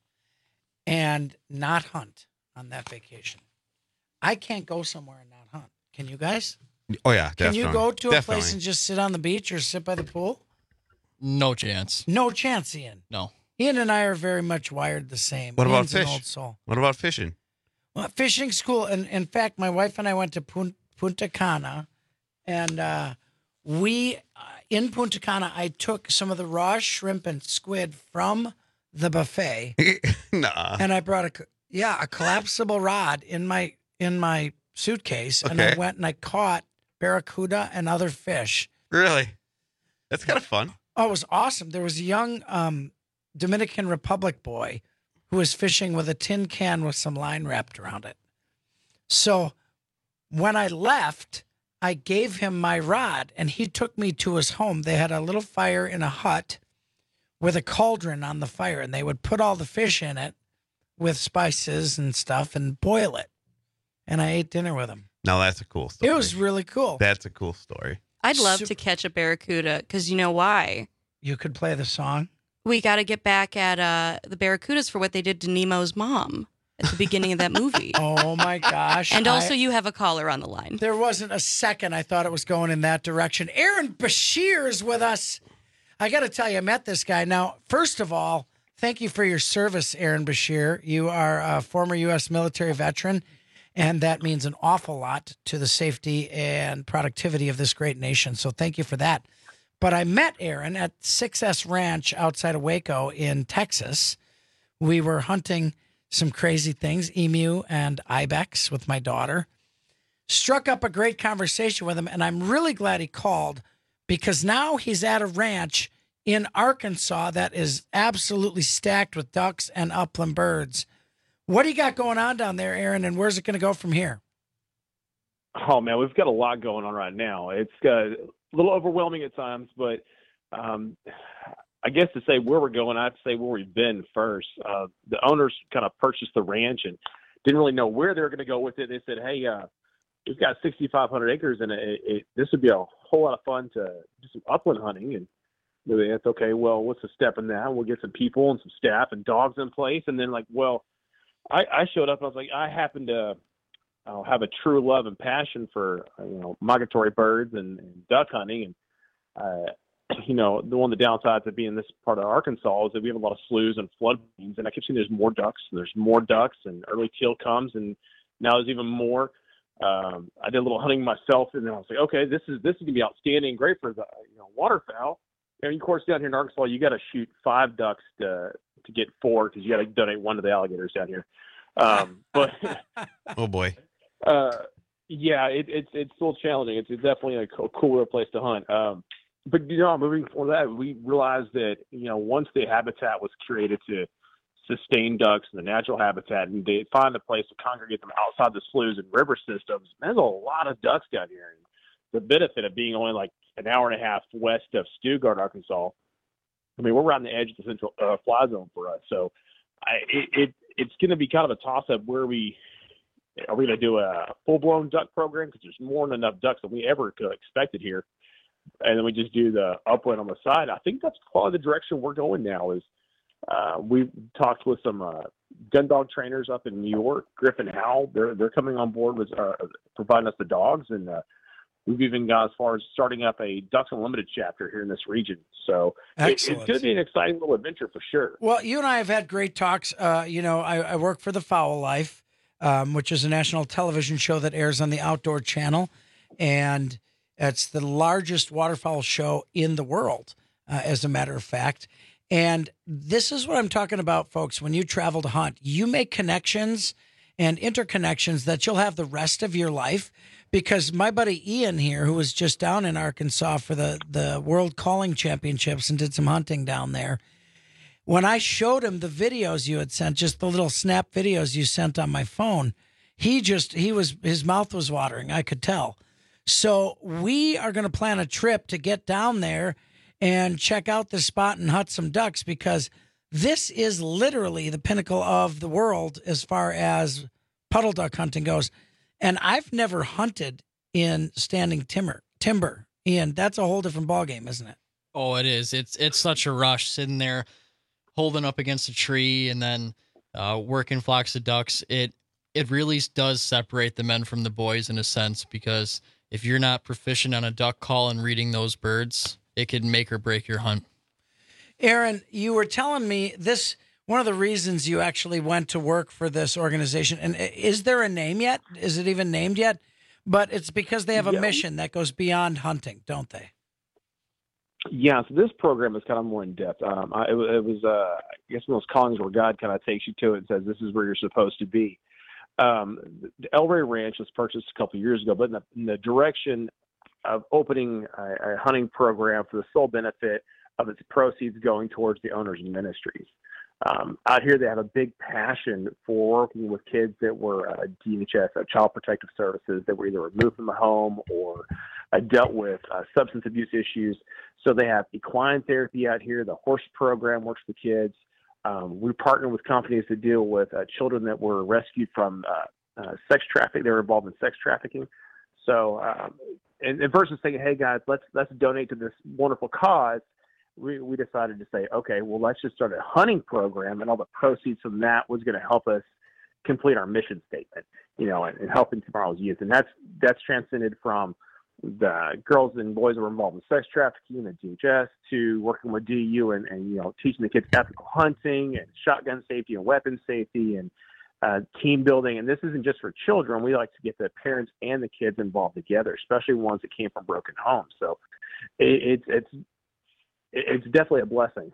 and not hunt on that vacation. I can't go somewhere and not hunt. Can you guys? Oh, yeah, Can definitely. you go to a Definitely. place and just sit on the beach or sit by the pool? No chance. No chance, Ian. No. Ian and I are very much wired the same. What about Ian's an fish? old soul. What about fishing? Well, fishing's cool. And in fact, my wife and I went to Punta Cana, and we in Punta Cana, I took some of the raw shrimp and squid from the buffet. Nah. And I brought a collapsible rod in my suitcase, and I went and I caught barracuda and other fish. Really? That's kind of fun. Oh, it was awesome. There was a young Dominican Republic boy who was fishing with a tin can with some line wrapped around it. So when I left, I gave him my rod, and he took me to his home. They had a little fire in a hut with a cauldron on the fire, and they would put all the fish in it with spices and stuff and boil it. And I ate dinner with him. Now, that's a cool story. It was really cool. That's a cool story. I'd love to catch a barracuda because you know why? You could play the song. We got to get back at the barracudas for what they did to Nemo's mom at the beginning of that movie. Oh, my gosh. And also, you have a caller on the line. There wasn't a second I thought it was going in that direction. Aaron Bashir is with us. I got to tell you, I met this guy. Now, first of all, thank you for your service, Aaron Bashir. You are a former U.S. military veteran, and that means an awful lot to the safety and productivity of this great nation. So thank you for that. But I met Aaron at 6S Ranch outside of Waco in Texas. We were hunting some crazy things, emu and ibex with my daughter. Struck up a great conversation with him, and I'm really glad he called because now he's at a ranch in Arkansas that is absolutely stacked with ducks and upland birds. What do you got going on down there, Aaron, and where's it going to go from here? Oh, man, we've got a lot going on right now. It's a little overwhelming at times, but I guess to say where we're going, I have to say where we've been first. The owners kind of purchased the ranch and didn't really know where they were going to go with it. They said, hey, we've got 6,500 acres, and this would be a whole lot of fun to do some upland hunting. And it's okay, well, what's the step in that? We'll get some people and some staff and dogs in place. And then, I showed up, and I was like, I happen to have a true love and passion for, migratory birds and duck hunting. And, the one of the downsides of being this part of Arkansas is that we have a lot of sloughs and floodplains, and I keep seeing there's more ducks, and early teal comes, and now there's even more. I did a little hunting myself, and then I was like, okay, this is going to be outstanding, great for the waterfowl. And of course, down here in Arkansas, you got to shoot 5 ducks to get 4 because you got to donate 1 to the alligators down here. But oh boy, yeah, it's still challenging. It's definitely a cooler place to hunt. But moving forward, that we realized that once the habitat was created to sustain ducks in the natural habitat, and they find a place to congregate them outside the sloughs and river systems, there's a lot of ducks down here. And the benefit of being only like an hour and a half west of Stuttgart, Arkansas, I mean, we're around the edge of the central fly zone for us. So it's going to be kind of a toss-up where are we going to do a full-blown duck program because there's more than enough ducks than we ever could have expected here, and then we just do the upland on the side. I think that's probably the direction we're going now is we've talked with some gun dog trainers up in New York, Griffin Howell. They're coming on board with providing us the dogs, and we've even got as far as starting up a Ducks Unlimited chapter here in this region. So it's going to be an exciting little adventure for sure. Well, you and I have had great talks. I work for The Fowl Life, which is a national television show that airs on the Outdoor Channel, and it's the largest waterfowl show in the world, as a matter of fact. And this is what I'm talking about, folks. When you travel to hunt, you make connections and interconnections that you'll have the rest of your life. Because my buddy Ian here, who was just down in Arkansas for the World Calling Championships and did some hunting down there, when I showed him the videos you had sent, just the little snap videos you sent on my phone, his mouth was watering. I could tell. So we are going to plan a trip to get down there and check out this spot and hunt some ducks, because this is literally the pinnacle of the world as far as puddle duck hunting goes. And I've never hunted in standing timber. Ian, that's a whole different ballgame, isn't it? Oh, it is. It's such a rush sitting there holding up against a tree and then working flocks of ducks. It really does separate the men from the boys in a sense, because if you're not proficient on a duck call and reading those birds, it could make or break your hunt. Aaron, you were telling me this, one of the reasons you actually went to work for this organization, and is there a name yet? Is it even named yet? But it's because they have a mission that goes beyond hunting, don't they? Yeah, so this program is kind of more in depth. It was I guess, one of those callings where God kind of takes you to it and says, this is where you're supposed to be. The El Rey Ranch was purchased a couple of years ago, but in the direction of opening a hunting program for the sole benefit of its proceeds going towards the owner's ministries. Out here, they have a big passion for working with kids that were DHS, Child Protective Services, that were either removed from the home or dealt with substance abuse issues. So they have equine therapy out here. The horse program works with kids. We partner with companies that deal with children that were rescued from sex trafficking. They were involved in sex trafficking. So, and versus saying, "Hey guys, let's donate to this wonderful cause," we decided to say, "Okay, well, let's just start a hunting program, and all the proceeds from that was going to help us complete our mission statement, and helping tomorrow's youth." And that's transcended from the girls and boys that were involved in sex trafficking and DHS to working with DU and teaching the kids ethical hunting and shotgun safety and weapon safety and team building. And this isn't just for children. We like to get the parents and the kids involved together, especially ones that came from broken homes. So it's definitely a blessing.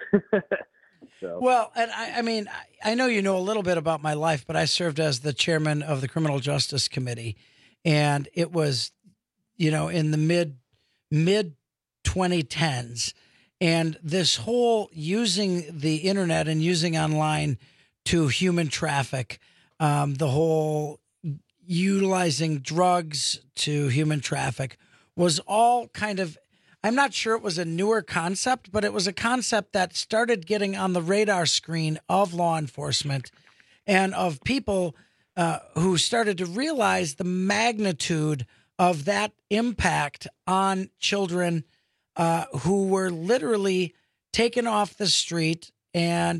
So. Well, and I mean, I know you know a little bit about my life, but I served as the chairman of the Criminal Justice Committee, and it was, in the mid 2010s, and this whole using the internet and using online to human traffic, the whole utilizing drugs to human traffic was all kind of, I'm not sure it was a newer concept, but it was a concept that started getting on the radar screen of law enforcement and of people who started to realize the magnitude of that impact on children who were literally taken off the street and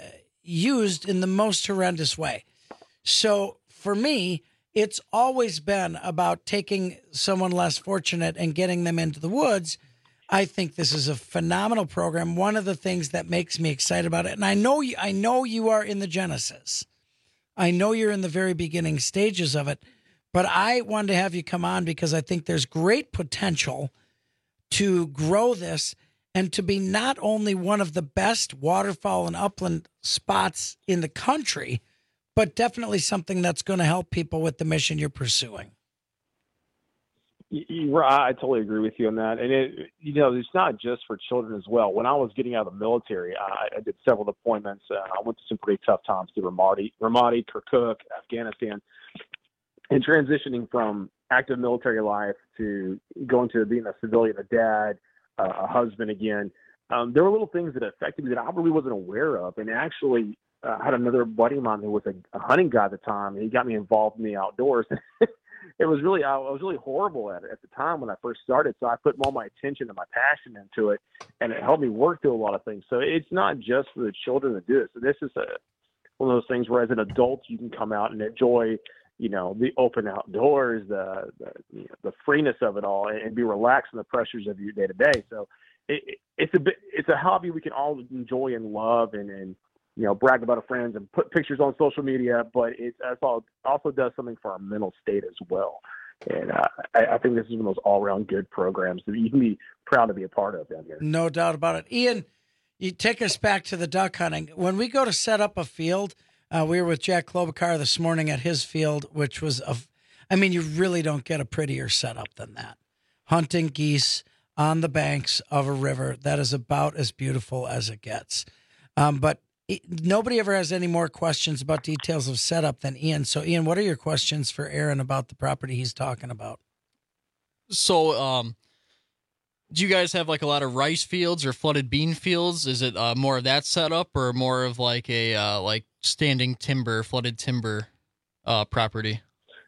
used in the most horrendous way. So for me, it's always been about taking someone less fortunate and getting them into the woods. I think this is a phenomenal program. One of the things that makes me excited about it, and I know you are in the genesis. I know you're in the very beginning stages of it, but I wanted to have you come on because I think there's great potential to grow this and to be not only one of the best waterfowl and upland spots in the country, but definitely something that's going to help people with the mission you're pursuing. I totally agree with you on that. And it's not just for children as well. When I was getting out of the military, I did several deployments. I went to some pretty tough times through Ramadi, Kirkuk, Afghanistan, and transitioning from active military life to going to being a civilian, a dad, a husband again. There were little things that affected me that I really wasn't aware of. And actually, I had another buddy of mine who was a hunting guy at the time, and he got me involved in the outdoors. I was really horrible at it at the time when I first started. So I put all my attention and my passion into it, and it helped me work through a lot of things. So it's not just for the children to do it. So this is one of those things where as an adult, you can come out and enjoy, the open outdoors, the freeness of it all, and be relaxed from the pressures of your day to day. So it's a hobby we can all enjoy and love and brag about our friends and put pictures on social media, but it also does something for our mental state as well. And I think this is one of those all-around good programs that you can be proud to be a part of down here. No doubt about it. Ian, you take us back to the duck hunting. When we go to set up a field, we were with Jack Klobuchar this morning at his field, which was, you really don't get a prettier setup than that. Hunting geese on the banks of a river, that is about as beautiful as it gets. But Nobody ever has any more questions about details of setup than Ian. So, Ian, what are your questions for Aaron about the property he's talking about? So, do you guys have like a lot of rice fields or flooded bean fields? Is it more of that setup or more of like a like standing timber, flooded timber property?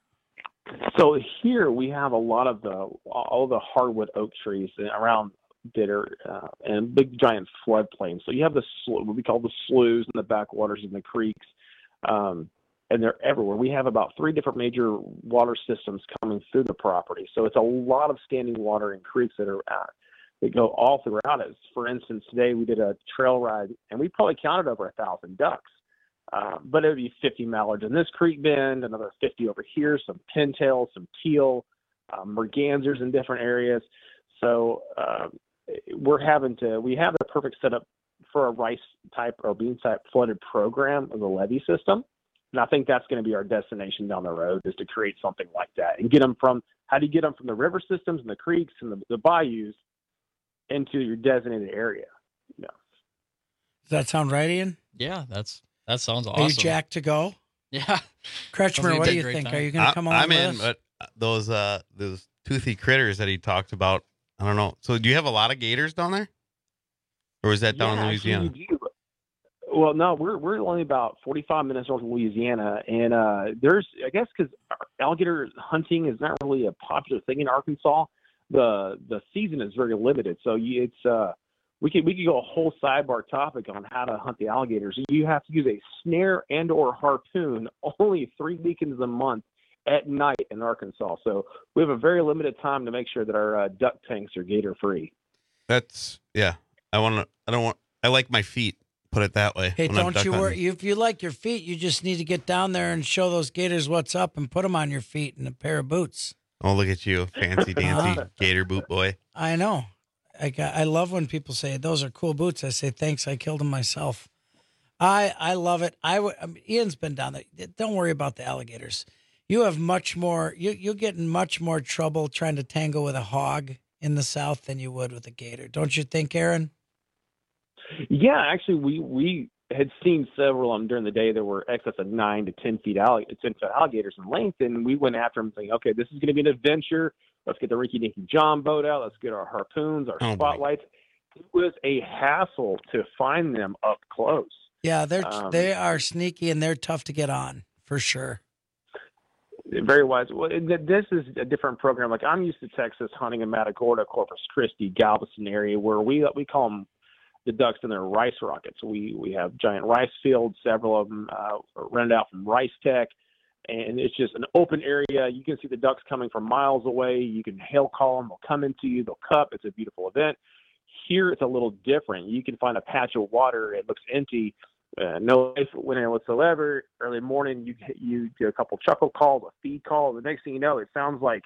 So here we have a lot of all the hardwood oak trees around that are and big giant floodplains. So you have what we call the sloughs and the backwaters and the creeks, and they're everywhere. We have about 3 different major water systems coming through the property. So it's a lot of standing water and creeks that go all throughout it. For instance, today we did a trail ride and we probably counted over 1,000 ducks. But it would be 50 mallards in this creek bend, another 50 over here, some pintails, some teal, mergansers in different areas. So we have the perfect setup for a rice type or bean type flooded program of the levee system. And I think that's going to be our destination down the road, is to create something like that and how do you get them from the river systems and the creeks and the bayous into your designated area. Yeah. Does that sound right, Ian? Yeah, that sounds awesome. Are you jacked to go? Yeah. Kretschmer, what do you think? Are you going to come along with us? I'm in, but those toothy critters that he talked about, I don't know. So do you have a lot of gators down there? Or is that down in Louisiana? Actually, we do. Well, no, we're only about 45 minutes north of Louisiana, and there's, I guess, because alligator hunting is not really a popular thing in Arkansas. The season is very limited, so we could go a whole sidebar topic on how to hunt the alligators. You have to use a snare and or harpoon only 3 weekends a month at night in Arkansas. So we have a very limited time to make sure that our duck tanks are gator free. I like my feet. Put it that way. Hey, don't you worry. If you like your feet, you just need to get down there and show those gators what's up and put them on your feet in a pair of boots. Oh, look at you. Fancy dancy gator boot boy. I know. I love when people say, those are cool boots. I say, thanks. I killed them myself. I love it. Ian's been down there. Don't worry about the alligators. You have much more, you'll get in much more trouble trying to tangle with a hog in the South than you would with a gator. Don't you think, Aaron? Yeah, actually, we had seen several of them during the day that were excess of 9 to 10 feet alligators in length, and we went after them thinking, okay, this is going to be an adventure. Let's get the Rinky Dinky John boat out. Let's get our harpoons, our spotlights. It was a hassle to find them up close. Yeah, they are sneaky and they're tough to get on for sure. Very wise. Well, this is a different program. Like I'm used to Texas hunting in Matagorda, Corpus Christi, Galveston area, where we call them the ducks in their rice rockets. We have giant rice fields, several of them rented out from Rice Tech, and it's just an open area. You can see the ducks coming from miles away. You can hail call them. They'll come into you. They'll cup. It's a beautiful event. Here it's a little different. You can find a patch of water. It looks empty. No life went in whatsoever. Early morning, you get a couple chuckle calls, a feed call. The next thing you know, it sounds like,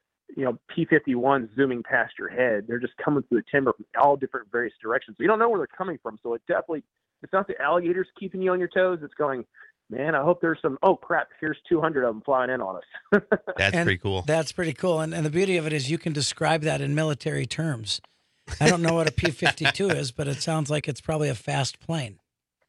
P-51 zooming past your head. They're just coming through the timber from all different various directions. So you don't know where they're coming from. So it's not the alligators keeping you on your toes. It's going, man, I hope there's some, oh crap, here's 200 of them flying in on us. That's pretty cool. That's pretty cool. And the beauty of it is you can describe that in military terms. I don't know what a P-52 is, but it sounds like it's probably a fast plane.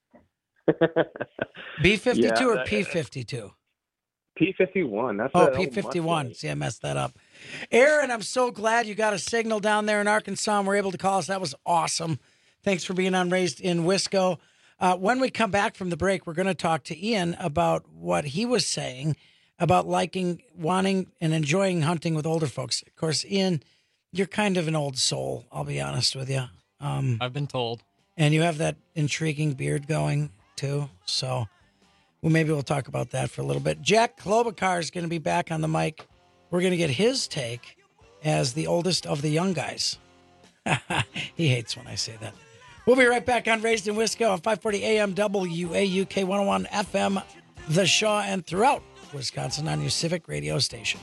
B-52 or P-52? P-51. P-51. See, I messed that up. Aaron, I'm so glad you got a signal down there in Arkansas and were able to call us. That was awesome. Thanks for being on Raised in Wisco. When we come back from the break, we're going to talk to Ian about what he was saying about wanting, and enjoying hunting with older folks. Of course, Ian, you're kind of an old soul, I'll be honest with you. I've been told. And you have that intriguing beard going, too. So maybe we'll talk about that for a little bit. Jack Klobuchar is going to be back on the mic. We're going to get his take as the oldest of the young guys. He hates when I say that. We'll be right back on Raised in Wisco on 540 AM WAUK 101 FM, The Shaw, and throughout Wisconsin on your Civic radio station.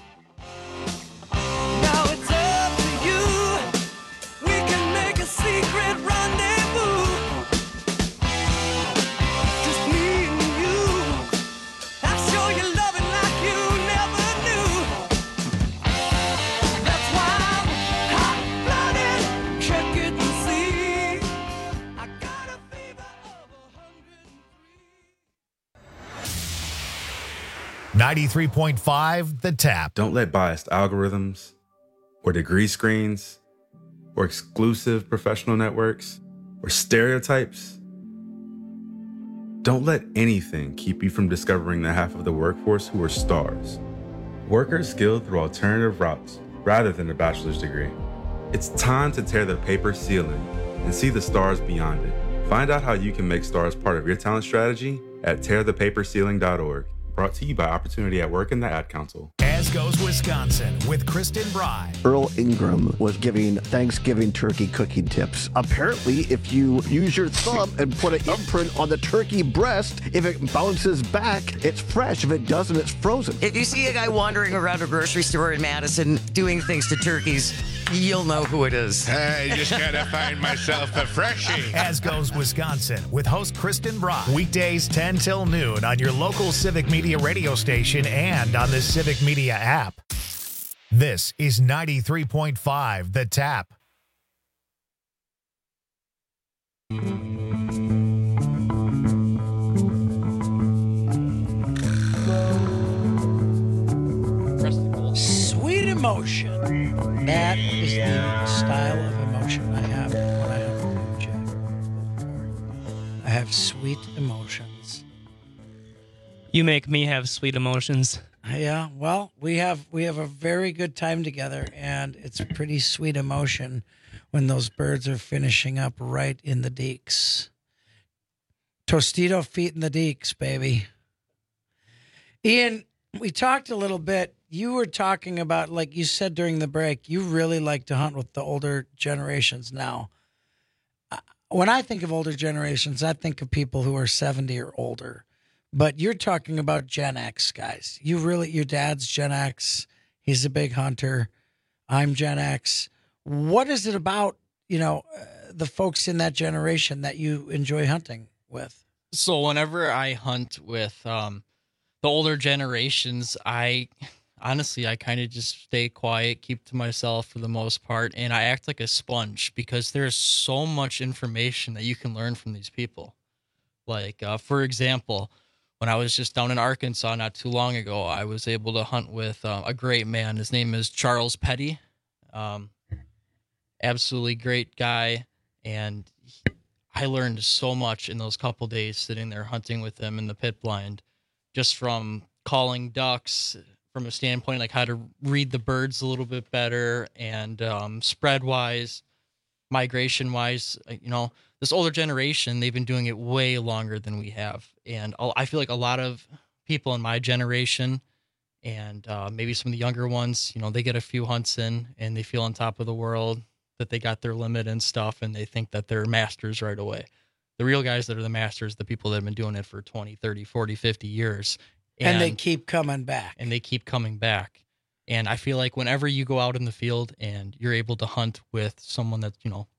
Now it's up to you. We can make a secret rendezvous. Just me and you. I'll show you loving like you never knew. That's why I'm hot-blooded. Check it and see. I got a fever of 100 93.5 The Tap. Don't let biased algorithms or degree screens or exclusive professional networks or stereotypes. Don't let anything keep you from discovering the half of the workforce who are stars. Workers skilled through alternative routes rather than a bachelor's degree. It's time to tear the paper ceiling and see the stars beyond it. Find out how you can make stars part of your talent strategy at tearthepaperceiling.org. Brought to you by Opportunity at Work and the Ad Council. As Goes Wisconsin with Kristen Bry. Earl Ingram was giving Thanksgiving turkey cooking tips. Apparently, if you use your thumb and put an imprint on the turkey breast, if it bounces back, it's fresh. If it doesn't, it's frozen. If you see a guy wandering around a grocery store in Madison doing things to turkeys, you'll know who it is. I just gotta find myself a freshie. As Goes Wisconsin with host Kristen Brock. Weekdays 10 till noon on your local Civic Media radio station and on the Civic Media app. This is 93.5 The Tap. Sweet emotion. That is the style of emotion I have when I have a Jack. I have sweet emotions. You make me have sweet emotions. Yeah, well, we have a very good time together, and it's a pretty sweet emotion when those birds are finishing up right in the deeks. Tostito feet in the deeks, baby. Ian, we talked a little bit. You were talking about, like you said during the break, you really like to hunt with the older generations now. When I think of older generations, I think of people who are 70 or older. But you're talking about Gen X guys. Your dad's Gen X. He's a big hunter. I'm Gen X. What is it about, the folks in that generation that you enjoy hunting with? So whenever I hunt with the older generations, I kind of just stay quiet, keep to myself for the most part, and I act like a sponge because there's so much information that you can learn from these people. Like, for example, when I was just down in Arkansas not too long ago, I was able to hunt with a great man. His name is Charles Petty. Absolutely great guy. And I learned so much in those couple days sitting there hunting with him in the pit blind, just from calling ducks from a standpoint, like how to read the birds a little bit better, and spread wise, migration wise, this older generation, they've been doing it way longer than we have. And I feel like a lot of people in my generation and maybe some of the younger ones, they get a few hunts in and they feel on top of the world, that they got their limit and stuff, and they think that they're masters right away. The real guys that are the masters, the people that have been doing it for 20, 30, 40, 50 years. And they keep coming back. And I feel like whenever you go out in the field and you're able to hunt with someone that's,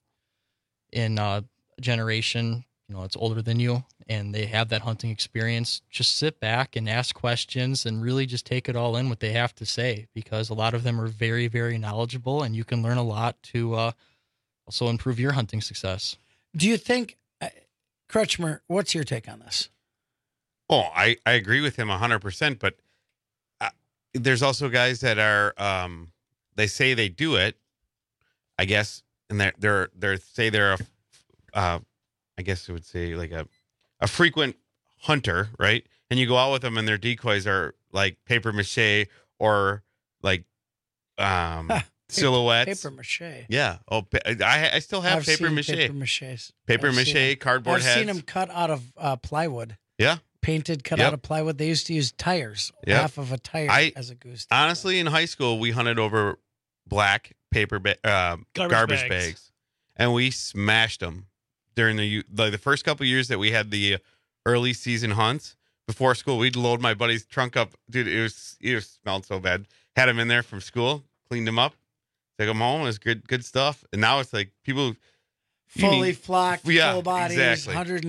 in a generation, it's older than you, and they have that hunting experience, just sit back and ask questions and really just take it all in what they have to say, because a lot of them are very, very knowledgeable, and you can learn a lot to also improve your hunting success. Do you think, Kretschmer, what's your take on this? Oh, I agree with him 100%, but there's also guys that are, they say they do it, I guess, and they're say they're I guess it would say like a frequent hunter, right? And you go out with them and their decoys are like paper mache or like silhouettes. Paper mache. Yeah. Oh, I still have paper mache. Paper mache, cardboard heads. I've seen them cut out of plywood. Yeah. Painted, cut out of plywood. They used to use tires, half of a tire as a goose. Honestly, in high school, we hunted over black paper garbage bags, and we smashed them during the first couple of years that we had the early season hunts. Before school, we'd load my buddy's trunk up. Dude, it smelled so bad. Had him in there from school, cleaned him up, took him home. It was good stuff. And now it's like people fully flocked, full bodies, exactly.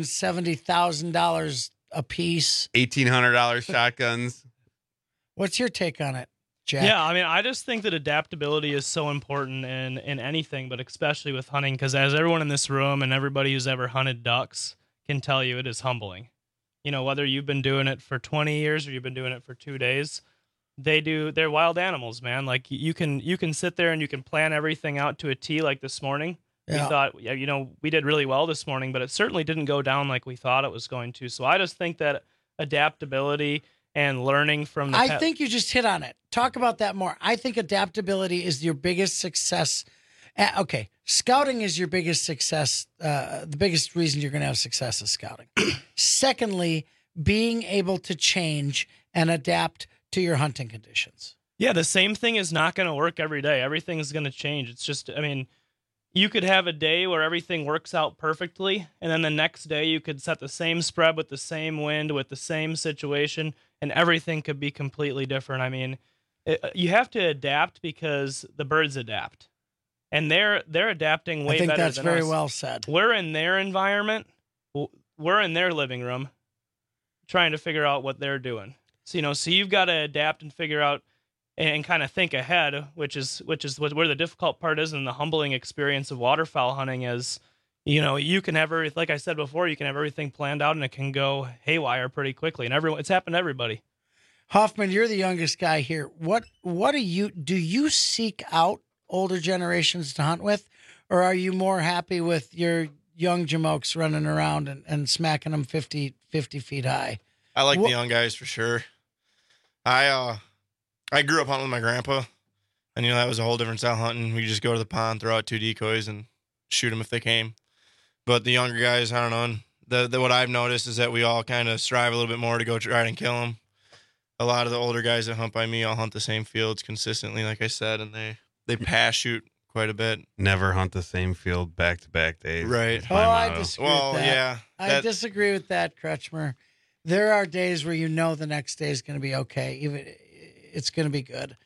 $170,000 a piece, $1,800 shotguns. What's your take on it, Jack? Yeah, I mean, I just think that adaptability is so important in anything, but especially with hunting, because as everyone in this room and everybody who's ever hunted ducks can tell you, it is humbling. whether you've been doing it for 20 years or you've been doing it for 2 days, they're wild animals, man. Like you can sit there and you can plan everything out to a T. Like this morning, we thought, we did really well this morning, but it certainly didn't go down like we thought it was going to. So I just think that adaptability and learning from the I think you just hit on it. Talk about that more. I think adaptability is your biggest success. Okay, scouting is your biggest success. The biggest reason you're going to have success is scouting. Secondly, being able to change and adapt to your hunting conditions. Yeah, the same thing is not going to work every day. Everything's going to change. It's just, you could have a day where everything works out perfectly, and then the next day you could set the same spread with the same wind, with the same situation, and everything could be completely different. You have to adapt because the birds adapt, and they're adapting way better than us. I think that's very well said. We're in their environment. We're in their living room trying to figure out what they're doing. So you've got to adapt and figure out and kind of think ahead, which is where the difficult part is, and the humbling experience of waterfowl hunting is, you can have like I said before, you can have everything planned out and it can go haywire pretty quickly, and it's happened to everybody. Hoffman, you're the youngest guy here. What do you seek out older generations to hunt with, or are you more happy with your young jamokes running around and smacking them 50 feet high? I like the young guys for sure. I grew up hunting with my grandpa, and that was a whole different style hunting. We just go to the pond, throw out 2 decoys, and shoot them if they came. But the younger guys, I don't know. What I've noticed is that we all kind of strive a little bit more to go try and kill them. A lot of the older guys that hunt by me all hunt the same fields consistently, like I said, and they pass shoot quite a bit. Never hunt the same field back-to-back days. Right. I disagree with that. Yeah. I disagree with that, Kretschmer. There are days where the next day is going to be okay. Even it's going to be good.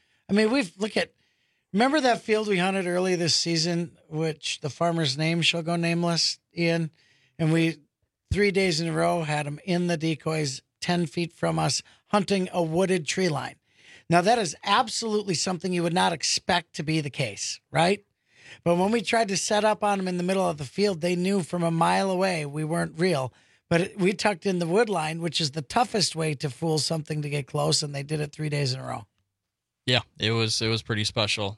Remember that field we hunted early this season, which the farmer's name shall go nameless, Ian? And we 3 days in a row had them in the decoys 10 feet from us hunting a wooded tree line. Now, that is absolutely something you would not expect to be the case, right? But when we tried to set up on them in the middle of the field, they knew from a mile away we weren't real. But we tucked in the wood line, which is the toughest way to fool something to get close, and they did it 3 days in a row. Yeah, it was pretty special.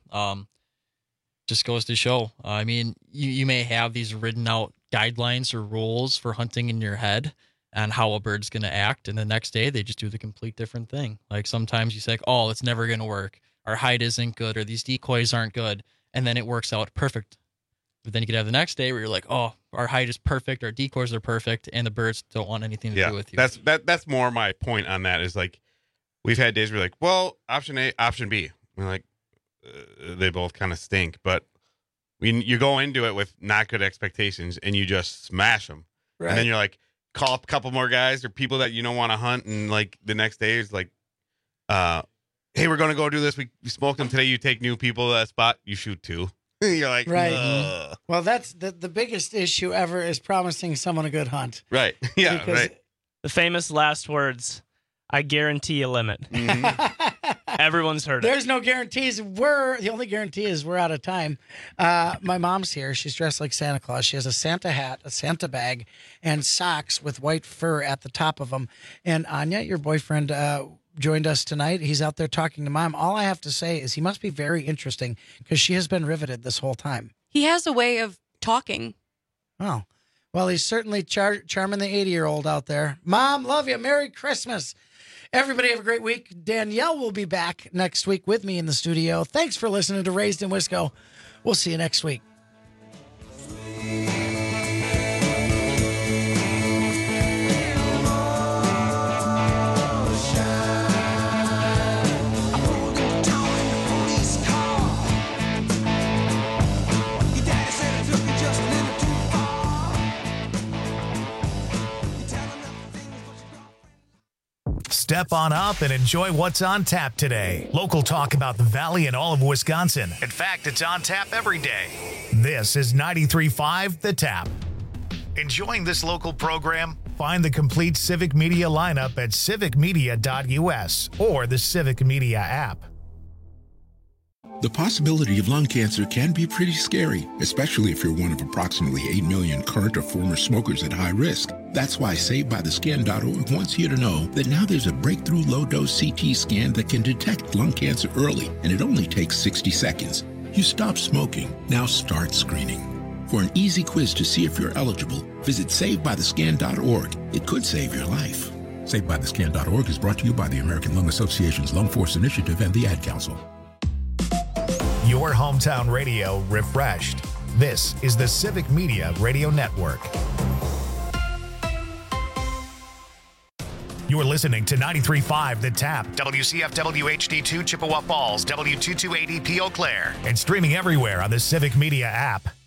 Just goes to show. You may have these written out guidelines or rules for hunting in your head and how a bird's going to act, and the next day they just do the complete different thing. Like sometimes you say, "Oh, it's never going to work. Our hide isn't good, or these decoys aren't good," and then it works out perfect. But then you could have the next day where you're like, "Oh, our hide is perfect, our decoys are perfect, and the birds don't want anything to do with you." That's more my point on that. Is like we've had days where we're like, well, option A, option B. We're like, they both kind of stink, but you go into it with not good expectations and you just smash them, right. And then you're like, call up a couple more guys or people that you don't want to hunt, and like the next day is like, hey, we're gonna go do this. We smoked them today. You take new people to that spot, you shoot 2. You're like, right. Ugh. Well, that's the biggest issue ever is promising someone a good hunt. Right. Yeah. Because right. The famous last words, I guarantee a limit. Mm-hmm. Everyone's heard it. There's no guarantees. The only guarantee is we're out of time. My mom's here. She's dressed like Santa Claus. She has a Santa hat, a Santa bag, and socks with white fur at the top of them. And Anya, your boyfriend, joined us tonight. He's out there talking to Mom. All I have to say is he must be very interesting because she has been riveted this whole time. He has a way of talking. Oh, well, he's certainly charming the 80-year-old out there. Mom, love you. Merry Christmas. Everybody have a great week. Danielle will be back next week with me in the studio. Thanks for listening to Raised in Wisco. We'll see you next week. Step on up and enjoy what's on tap today. Local talk about the Valley and all of Wisconsin. In fact, it's on tap every day. This is 93.5 The Tap. Enjoying this local program? Find the complete Civic Media lineup at civicmedia.us or the Civic Media app. The possibility of lung cancer can be pretty scary, especially if you're one of approximately 8 million current or former smokers at high risk. That's why SaveByTheScan.org wants you to know that now there's a breakthrough low-dose CT scan that can detect lung cancer early, and it only takes 60 seconds. You stop smoking, now start screening. For an easy quiz to see if you're eligible, visit SaveByTheScan.org. It could save your life. SaveByTheScan.org is brought to you by the American Lung Association's Lung Force Initiative and the Ad Council. Your hometown radio refreshed. This is the Civic Media Radio Network. You're listening to 93.5 The Tap, WCFW HD2 Chippewa Falls, W228EP Eau Claire, and streaming everywhere on the Civic Media app.